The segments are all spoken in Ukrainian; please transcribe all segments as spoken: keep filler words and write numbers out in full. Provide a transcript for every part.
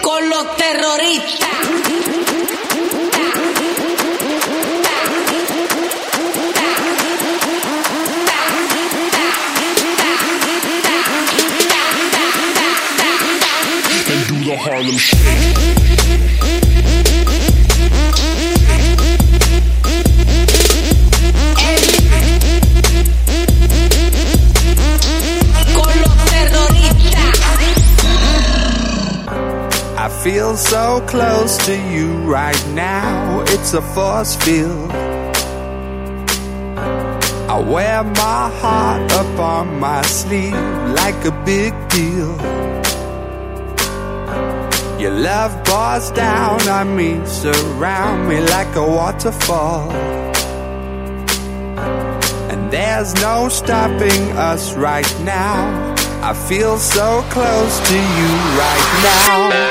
con los terroristas. And do the Harlem Shake. I feel so close to you right now, it's a force field. I wear my heart up on my sleeve like a big deal. Your love pours down on me, surround me like a waterfall. And there's no stopping us right now. I feel so close to you right now.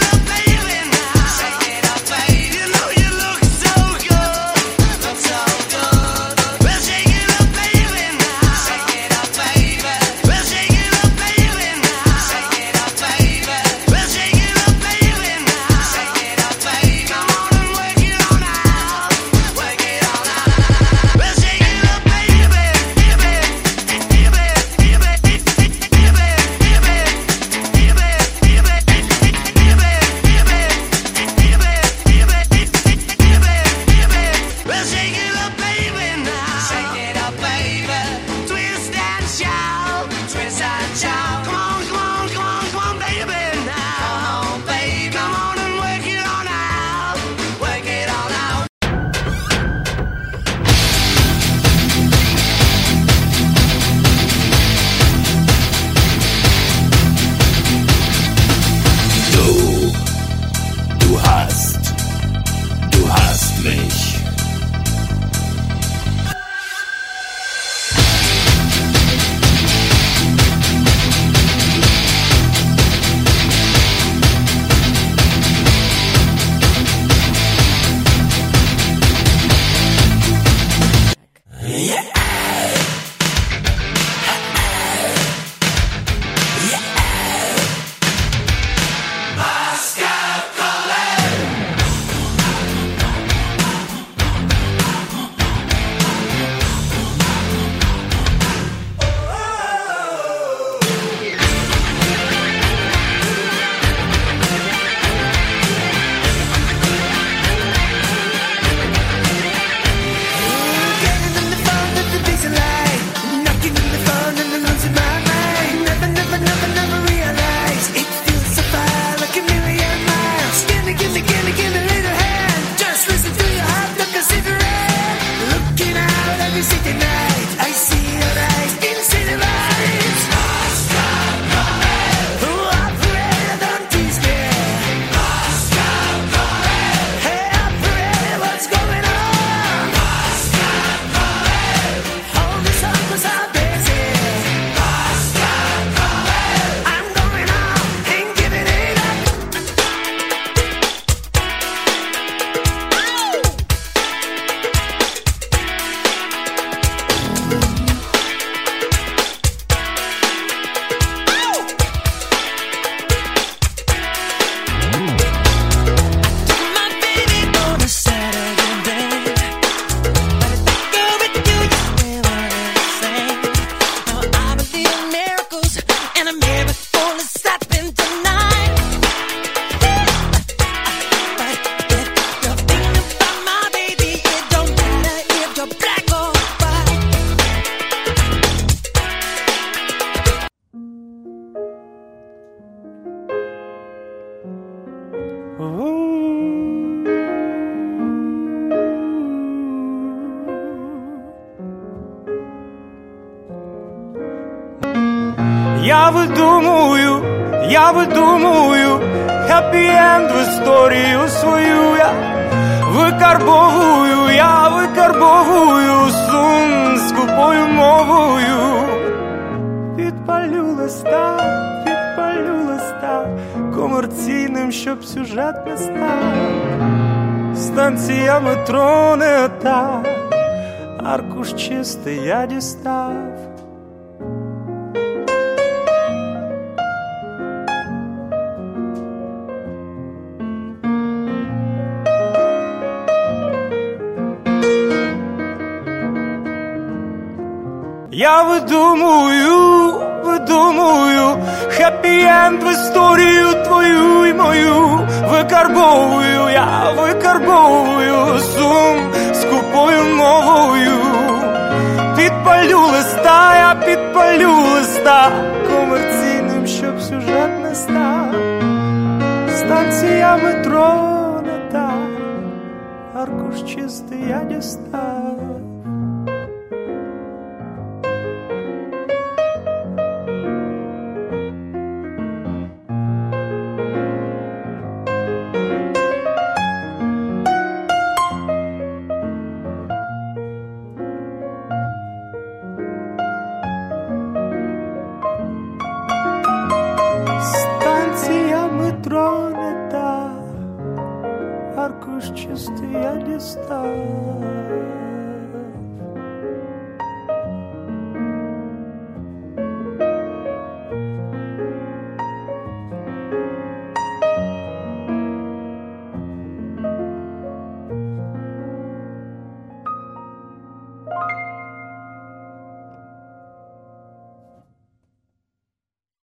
So Я видумую, я видумую хеппі-енд в історію свою. Я викарбовую, я викарбовую сум скупою мовою. Підпалю листа, підпалю листа комерційним, щоб сюжет не став. Станція метро не та, аркуш чистий я дістав. Я видумую, видумую хеппі-енд в історію твою і мою. Викарбовую, я викарбовую сум скупою мовою. Підпалю листа, я підпалю листа комерційним, щоб сюжет не став. Станція метро не та, аркуш чистий я дістав. Станція метро не та, аркуш чистий я дістав.